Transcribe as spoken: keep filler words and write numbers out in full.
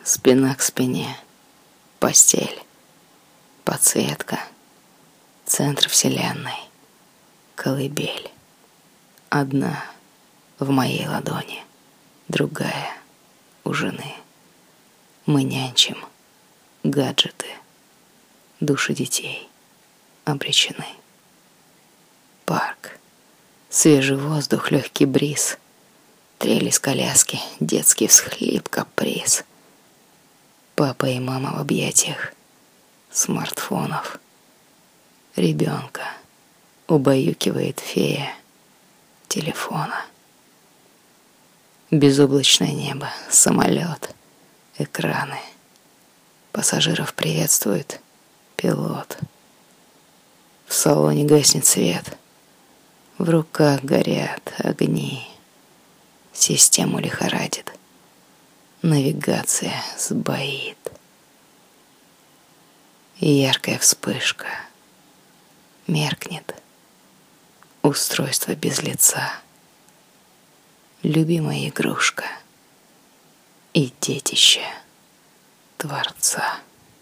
Спина к спине, постель, подсветка, центр вселенной, колыбель. Одна в моей ладони, другая у жены. Мы нянчим гаджеты, души детей обречены. Парк, свежий воздух, легкий бриз, трели с коляски, детский всхлип, каприз. Папа и мама в объятиях смартфонов. Ребенка убаюкивает фея телефона. Безоблачное небо, самолет, экраны. Пассажиров приветствует пилот. В салоне гаснет свет, в руках горят огни. Систему лихорадит, навигация сбоит. И яркая вспышка меркнет. Устройство без лица, любимая игрушка и детище Творца.